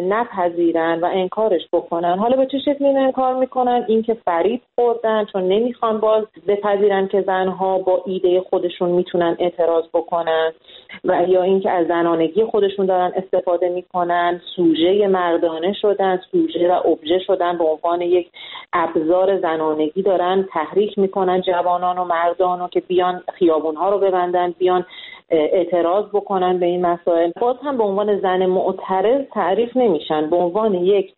نپذیرن و انکارش بکنن. حالا به چه شکلی این انکار میکنن؟ این که فریب خوردن چون نمیخوان باز بپذیرن که زنها با ایده خودشون میتونن اعتراض بکنن و یا اینکه از زنانگی خودشون دارن استفاده میکنن، سوژه مردانه شدن، سوژه و ابژه شدن، به عنوان یک ابزار زنانگی دارن تحریک میکنن جوانان و مردان رو که بیان خیابونها رو ببندن، بیان اعتراض بکنن به این مسائل. باز هم به عنوان زن معترض تعریف نمیشن، به عنوان یک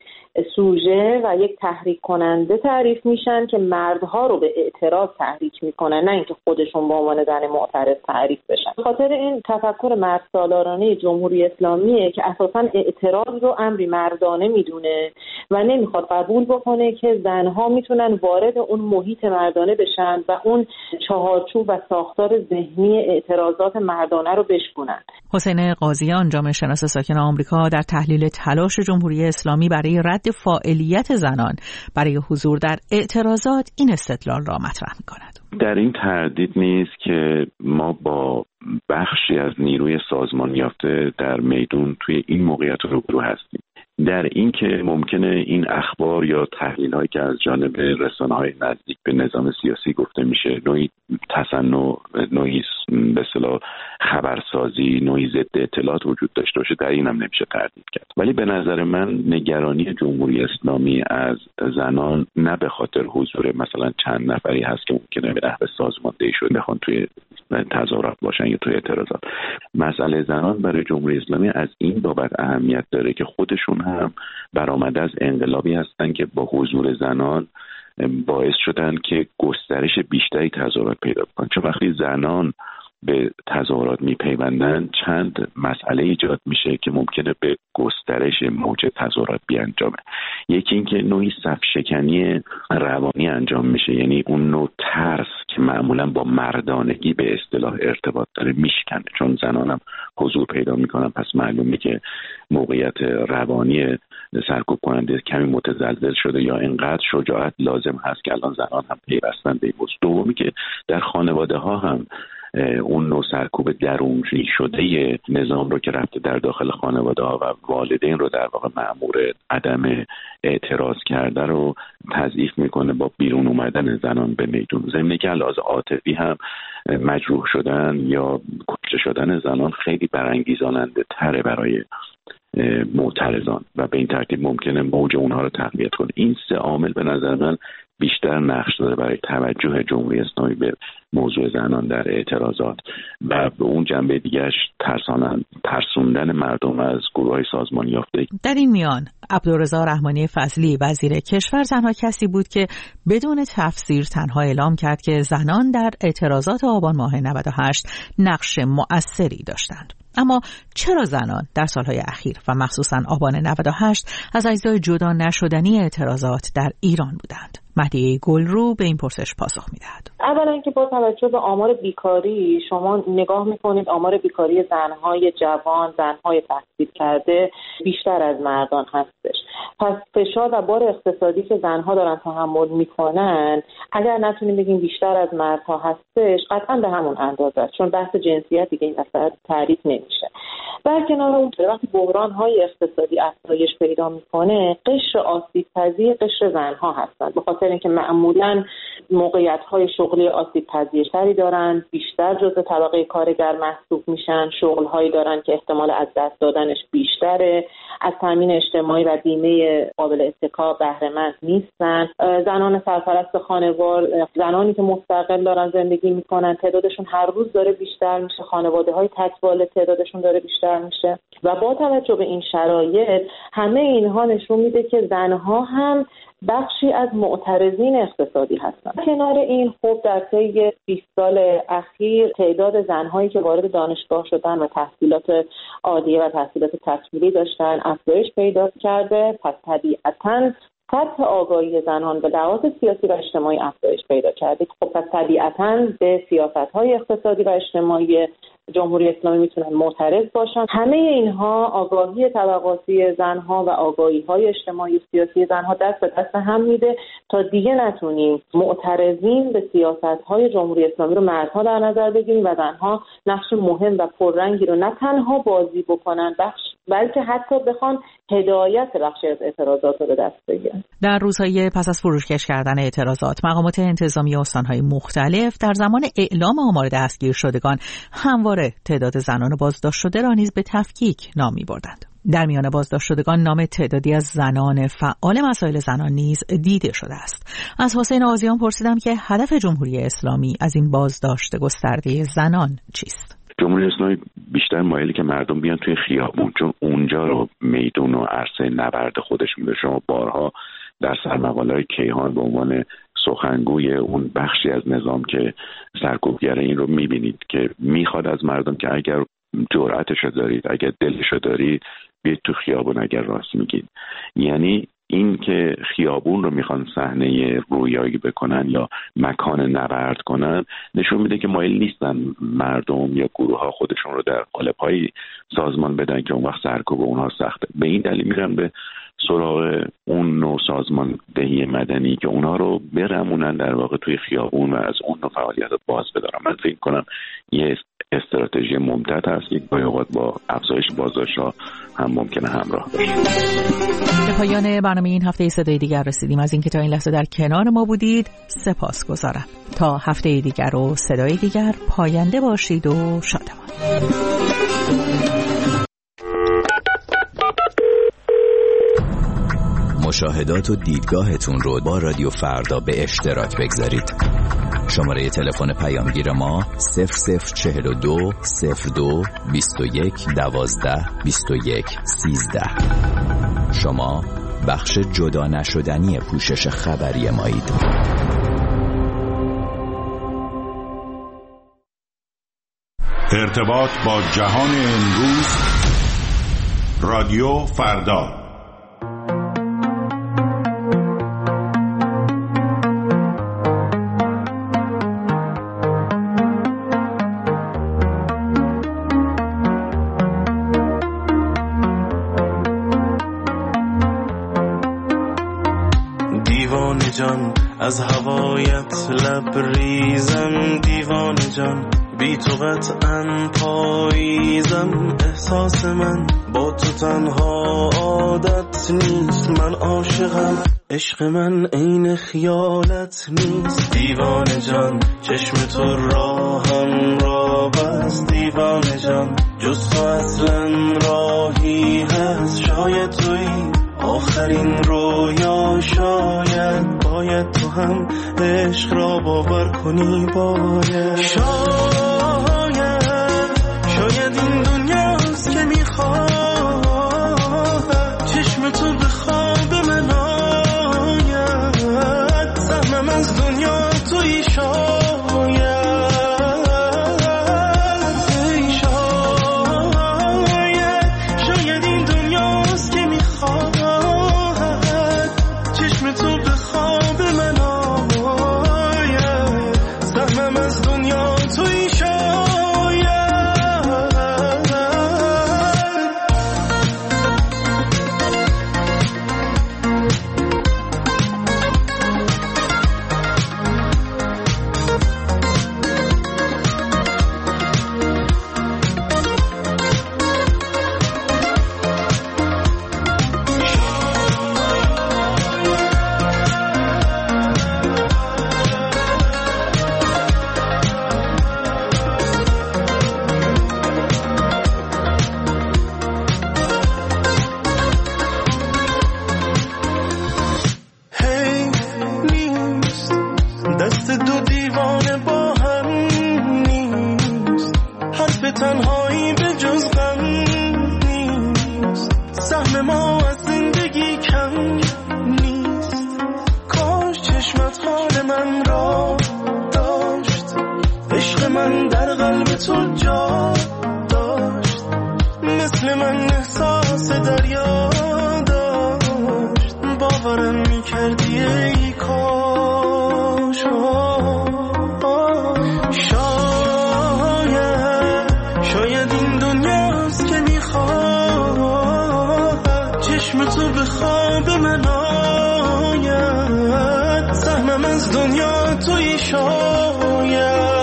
سوژه و یک تحریک کننده تعریف میشن که مردها رو به اعتراض تحریک میکنن، نه اینکه خودشون به عنوان زن معترض تعریف بشن. به خاطر این تفکر مرد سالارانه جمهوری اسلامیه که اساساً اعتراض رو امری مردانه میدونه و نمیخواد قبول بکنه که زنها میتونن وارد اون محیط مردانه بشن و اون چهارچوب و ساختار ذهنی اعتراضات مردانه رو بشکنن. حسین قاضیان، جامعه شناس ساکن آمریکا، در تحلیل تلاش جمهوری اسلامی برای رد فاعلیت زنان برای حضور در اعتراضات این استدلال را مطرح می‌کند. در این تردید نیست که ما با بخشی از نیروی سازمان یافته در میدون توی این موقعیت روبرو هستیم. در این که ممکنه این اخبار یا تحلیل‌هایی که از جانب رسانه‌های نزدیک به نظام سیاسی گفته میشه نوعی تصنع، نوعی به اصطلاح خبرسازی، نوعی ضد اطلاعات وجود داشته باشه، در این هم نمیشه تردید کرد. ولی به نظر من نگرانی جمهوری اسلامی از زنان نه به خاطر حضور مثلا چند نفری هست که ممکنه به نحو سازماندهی شده بخوان توی تظاهرات باشن یا توی اعتراضات. مسئله زنان برای جمهوری اسلامی از این بابت اهمیت داره که خودشون هم برآمده از انقلابی هستن که با حضور زنان باعث شدن که گسترش بیشتری تظاهرات پیدا کنن. چون وقتی زنان به تظاهرات میپیوندن چند مسئله ایجاد میشه که ممکنه به گسترش موج تظاهرات بیانجامه. یکی اینکه نوعی صف شکنی روانی انجام میشه، یعنی اون نوع ترس که معمولا با مردانگی به اصطلاح ارتباط داره میشکنه، چون زنان هم حضور پیدا میکنن، پس معلومه که موقعیت روانی سرکوب کننده کمی متزلزل شده یا اینقدر شجاعت لازم هست که الان زنان هم پیوستن به این موضوع. دومی که در خانواده ها هم اون نوع سرکوب درونی شده نظام رو که رفته در داخل خانواده ها و والدین رو در واقع مأمور عدم اعتراض کرده رو تضعیف میکنه با بیرون اومدن زنان به میدون. ضمن که لحاظ عاطفی هم مجروح شدن یا کشته شدن زنان خیلی برانگیزاننده تره برای معترضان و به این ترتیب ممکنه موج اونها رو تقویت کنه. این سه عامل به نظر من بیشتر نقش داره برای توجه جمهوری اسلامی به موضوع زنان در اعتراضات و به اون جنبه دیگهش ترسانن ترسوندن مردم از گروه‌های سازمان یافته. در این میان عبدالرضا رحمانی فضلی وزیر کشور تنها کسی بود که بدون تفسیر تنها اعلام کرد که زنان در اعتراضات آبان ماه نود و هشت نقش مؤثری داشتند. اما چرا زنان در سالهای اخیر و مخصوصاً آبان نود و هشت از اجزای جدا نشدنی اعتراضات در ایران بودند؟ مهدیه گلرو به این پرسش پاسخ میدهد. اولا اینکه با توجه به آمار بیکاری شما نگاه میکنید آمار بیکاری زنهای جوان، زنهای تحصیل کرده بیشتر از مردان هستش. پس فشار و بار اقتصادی که زنها دارن تحمل میکنن اگر نتونیم بگیم بیشتر از مردها هستش قطعا به همون اندازه است، چون بحث جنسیت دیگه این اصلا تعریف نمیشه. در کنار اون وقتی بحران‌های اقتصادی افزایش پیدا می‌کنه، قشر آسیب‌پذیر قشر زن‌ها هستند، به خاطر اینکه معمولاً موقعیت‌های شغلی آسیب‌پذیرتری دارن، بیشتر جزء طبقه کارگر محسوب میشن، شغل‌هایی دارن که احتمال از دست دادنش بیشتره، از تامین اجتماعی و بیمه قابل اتکا بهره مند نیستن. زنان سرپرست خانوار، زنانی که مستقل دارن زندگی میکنن، تعدادشون هر روز داره بیشتر میشه، خانواده‌های تک والد تعدادشون داره بیشتر میشه و با توجه به این شرایط همه اینها نشون میده که زنها هم بخشی از معترضین اقتصادی هستند. کنار این خب در طی بیست سال اخیر تعداد زنهایی که وارد دانشگاه شدن و تحصیلات عالیه و تحصیلات تکمیلی داشتن افزایش پیدا کرده، پس طبیعتاً سطح آگاهی زنان به لحاظ سیاسی و اجتماعی افزایش پیدا کرده. خب پس طبیعتاً به سیاست‌های اقتصادی و اجتماعی جمهوری اسلامی میتونن معترض باشن. همه اینها آگاهی طبقاتی زنها و آگاهی‌های اجتماعی و سیاسی زنها دست به دست هم میده تا دیگه نتونیم معترضین به سیاست‌های جمهوری اسلامی رو مردها در نظر بگیریم و زنها نقش مهم و پررنگی رو نه تنها بازی بکنن بخش بلکه حتی بخوان هدایت بخشی از اعتراضات رو به دست بگیرن. در روزهای پس از فروکش کردن اعتراضات، مقامات انتظامی استان‌های مختلف در زمان اعلام آمار دستگیر شدگان همواره تعداد زنان بازداشت شده را نیز به تفکیک نام می‌بردند. در میان بازداشت شدگان نام تعدادی از زنان فعال مسائل زنان نیز دیده شده است. از حسین آذیان پرسیدم که هدف جمهوری اسلامی از این بازداشت گسترده زنان چیست؟ جمهوری اسلامی بیشتر مایلی که مردم بیان توی خیابون، چون اونجا رو میدون و عرصه نبرد خودش میده. شما بارها در سرمقاله‌های کیهان به عنوان سخنگوی اون بخشی از نظام که سرکوبگره این رو میبینید که میخواد از مردم که اگر جرأتشو دارید، اگر دلشو دارید، بیاید تو خیابون اگر راست میگید. یعنی این که خیابون رو میخوان صحنه رویایی بکنن یا مکان نبرد کنن نشون میده که مایل نیستن مردم یا گروه ها خودشون رو در قالب‌های سازمان بدن که اون وقت سرکوب اونها سخته. به این دلیل میرن به سراغ اون نوع سازماندهی مدنی که اونها رو برمونن در واقع توی خیابون و از اون نوع فعالیت باز بدارن. من فکر کنم یه استراتژی ممتد هست که گاهی اوقات با افزایش بازداشت‌ها هم ممکنه همراه باشه. به پایان برنامه این هفته صدای دیگر رسیدیم. از اینکه تا این لحظه در کنار ما بودید سپاسگزارم. تا هفته دیگر و صدای دیگر پاینده باشید و شادمان. مشاهدات و دیدگاهتون رو با رادیو فردا به اشتراک بگذارید. شماره تلفن پیامگیر ما صفر صفر چهل و دو صفر دو بیست و یک دوازده بیست و یک سیزده. شما بخش جدا نشدنی پوشش خبری مایید. ارتباط با جهان امروز، رادیو فردا. جان از هوایت لبریزم، دیوانه جان بی تو قطعاً پاییزم. احساس من با تو تنها عادت نیست، من عاشقم، عشق من عین خیالت نیست. دیوانه جان چشم تو راهم را بست، دیوانه جان جز تو اصلا راهی هست. شاید تویی آخرین رویا، شاید باید تو هم عشق را باور کنی. باید شاید شاید این دنیاست که میخواد چشم تو به خواب من آید. سهمم از دنیا توی شاید تو تنهایی به جز غم نیست، سهم ما از زندگی کم نیست. کاش چشمت حال من را داشت، عشق من در قلب تو جا داشت، مثل من احساس دریا داشت. باورم میکردی ای کاش. شاید شاید این دنیاست که میخواد چشم تو به خواب من آید، سهمم از دنیا توی شاید.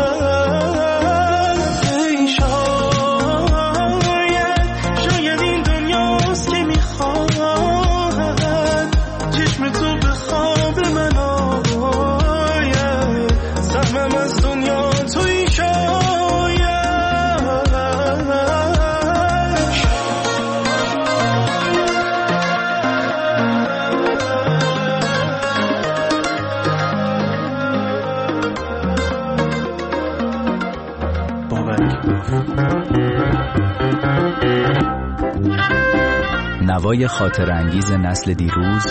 نوای خاطر انگیز نسل دیروز،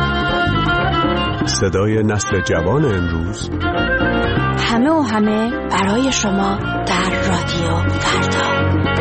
صدای نسل جوان امروز، همه و همه برای شما در رادیو فردا.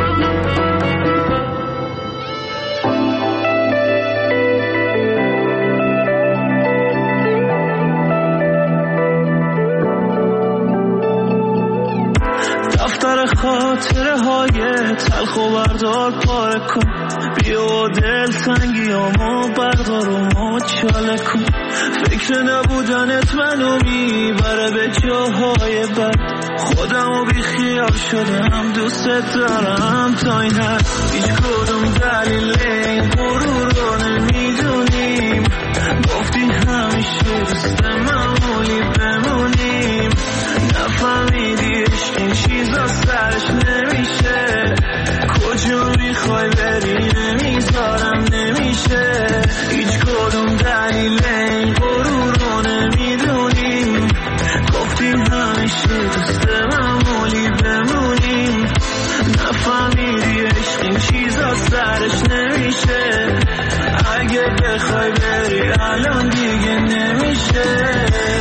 دفتر خاطره های تلخ و بردار پاره کن، بیا دل سنگیامو بردار و مچاله کن. فکر نبودنت منو میبره به جاهای بد، خودمو بی خیال شدم دوست دارم تا این حد. هیچ کدوم دلیل این غرور رو نمیدونیم، گفتی همیشه دوست معمولی بمونیم. نفهمیدی عشق این چیزا سرش نمیشه، کجا میخوای بری نمیذارم نمیشه. هیچ کدوم دلیل این غرور رو نمیدونیم، گفتی همیشه دوست معمولی بمونیم. نفهمیدی عشق این چیزا سرش نمیشه، اگه بخوای بری الان دیگه نمیشه.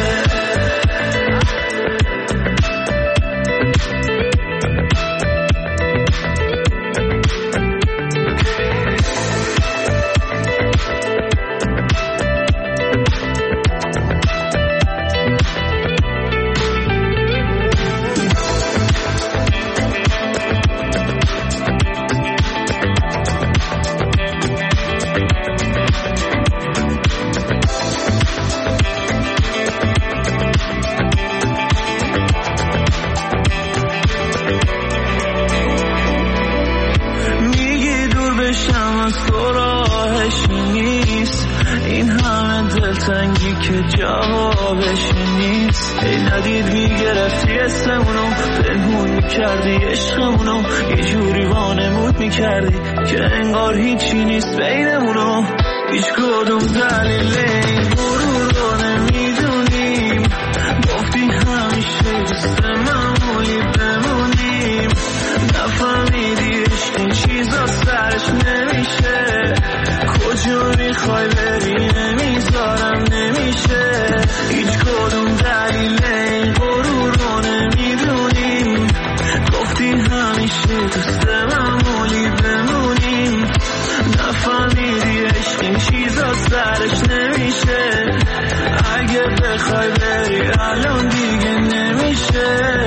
که جوابش نیست. ای ندید میگرفتی اسمونو، پنهون میکردی عشقمونو، یه جوری وانمود میکردی که انگار هیچی نیست بینمونو. هیچ کدوم دلیل این غرور رو نمیدونیم، گفتی همیشه دوست معمولی بمونیم. نفهمیدی عشق این چیزا سرش نمیشه، کجا میخوای بری نمیذارم نمیشه. هیچ کدوم دلیل این غرور رو نمیدونیم، گفتی همیشه دوست معمولی بمونیم. نفهمیدی عشق این چیزا سرش نمیشه، اگه بخوای بری الان دیگه نمیشه.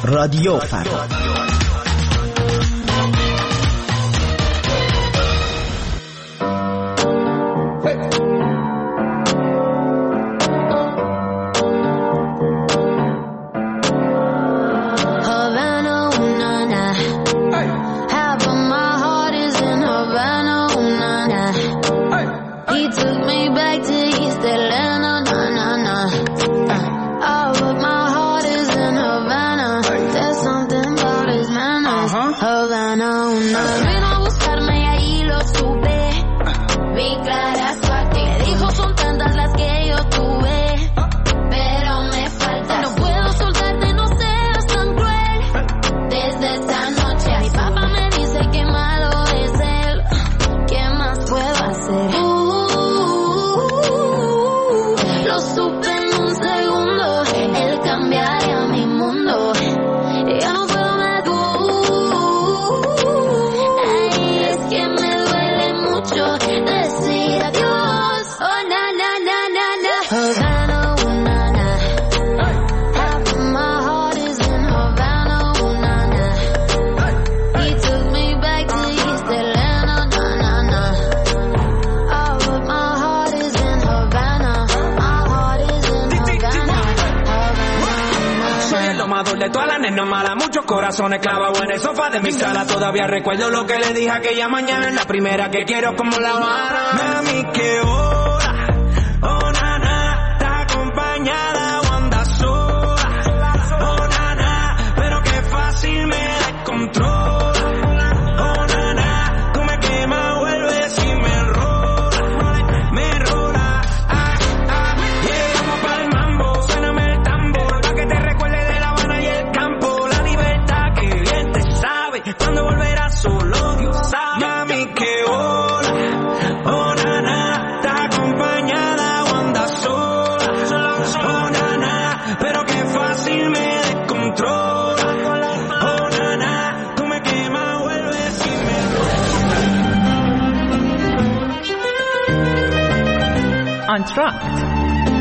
رادیو فردا. Corazones clavados en el sofá de mi sala. Todavía recuerdo lo que le dije aquella mañana. Es la primera que quiero como La Habana. Mami, qué hora. Oh, nana, está acompañada o anda sola. Oh, nana, pero qué fácil me descontrola. Oh, nana, tú me quemas, vuelves y me rola. Me rola. Ah, ah, llegamos para el mambo. Suéname el tambor pa' que te recuerde de La Habana y el campo. Cuando volverás solo Dios sabe. Mami, qué hora. Oh, nana, está acompañada o anda sola. Oh, nana, pero qué fácil me descontrola. Oh, nana, tú me quemas, vuelves y me rolas. Entr'acte.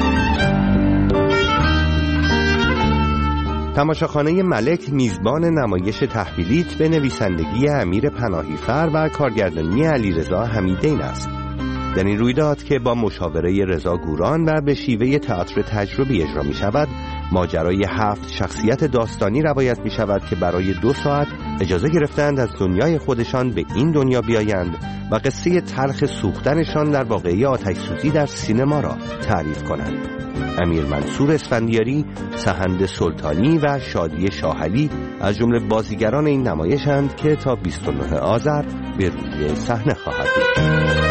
تماشاخانه ملک میزبان نمایش تحویلیت به نویسندگی امیر پناهیفر و کارگردانی علیرضا حمیدین است. در این رویداد که با مشاوره رضا گوران و به شیوه تئاتر تجربی اجرا می شود، ماجرای هفت شخصیت داستانی روایت می شود که برای دو ساعت اجازه گرفتند از دنیای خودشان به این دنیا بیایند و قصه تلخ سوختنشان در واقعه آتش‌سوزی در سینما را تعریف کنند. امیر منصور اسفندیاری، سحند سلطانی و شادی شاهعلی از جمله بازیگران این نمایشند که تا بیست و نه آذر به روی صحنه خواهد بود.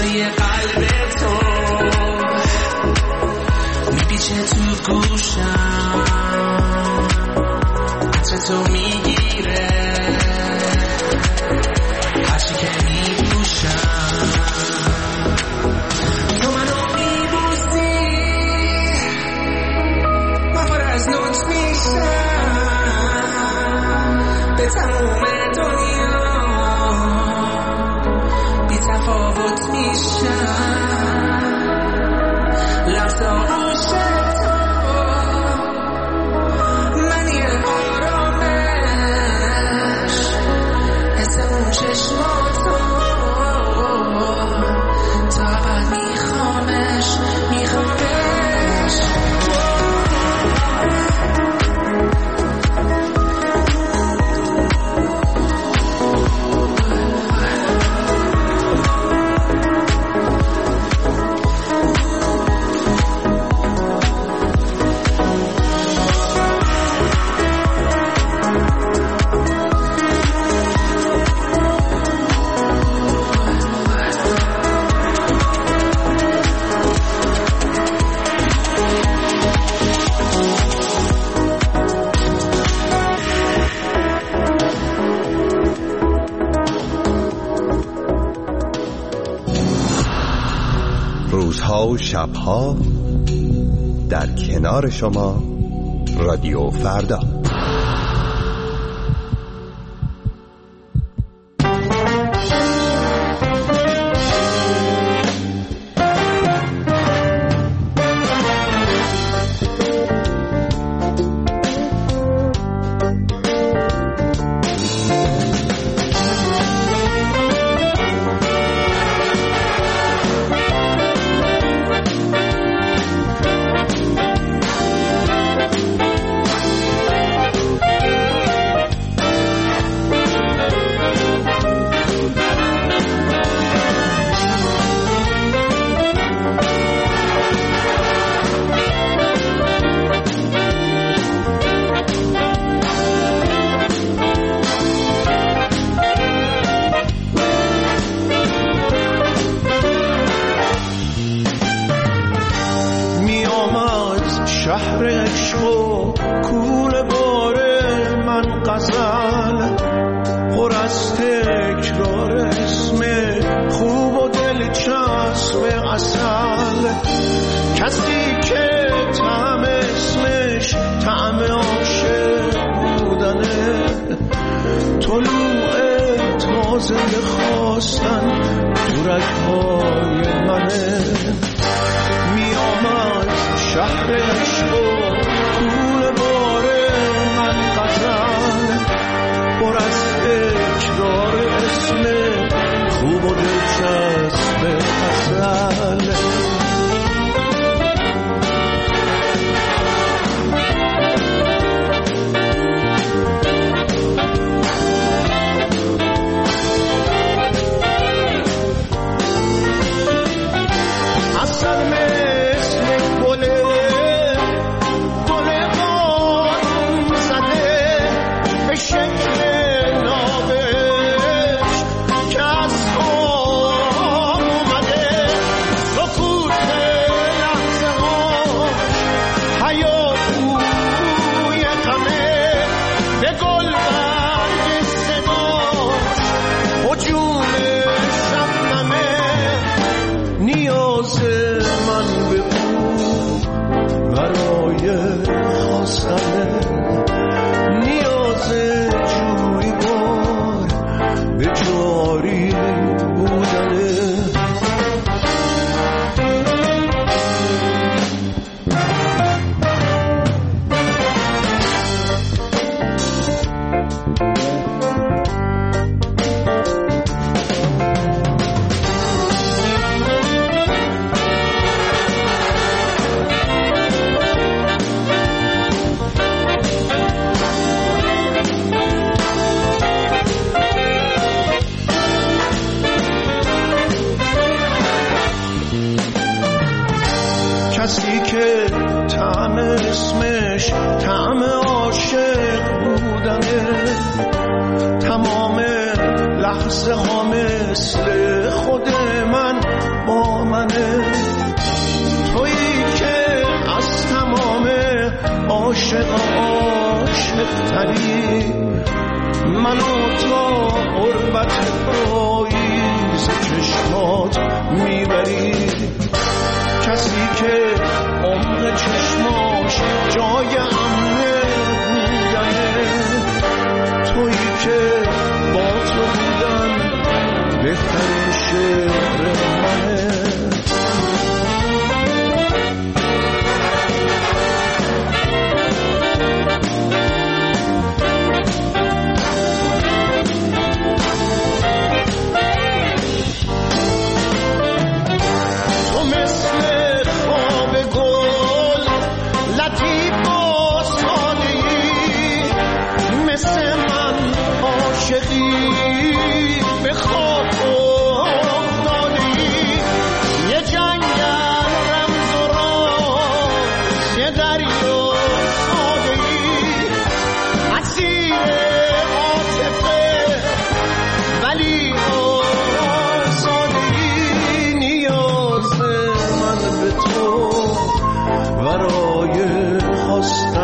بازی قلب تو میپیچه تو گوشم عطر تو میگیره هرچی که میپوشم تو منو میبوسی من پر از نوت میشم به تموم دنیا بی تفاوت میشم لحظه آروش تو منی آرامش حس اون چشماتو تا ابد میخوامش میخوامش روزها و شبها در کنار شما رادیو فردا. شهر عشق و کول باره من غزل پر از تکرار اسم خوب و دلچسب عسل کسی که طعم اسمش طعم عاشق بودنه طلوع تازه خواستن تو رگ‌های منه میامد شهر عشق و کول باره من غزل پر از تکرار اسم خوب و دلچسب عسل کسی که طعم اسمش طعم عاشق بودنه تمام لحظه ها مثل خود من عاشق عاشق تری منو تا قربت پاییز چشمات میبری کسی که عمق چشماش جای امنه بودنه تویی که با تو بودن بهترین شعر منه به خواب افتادی یه جنگل رمز و راز یه دریا ساده‌ای اسیر عاطفه ولی آزاده‌ای نیاز من به تو برای خواستن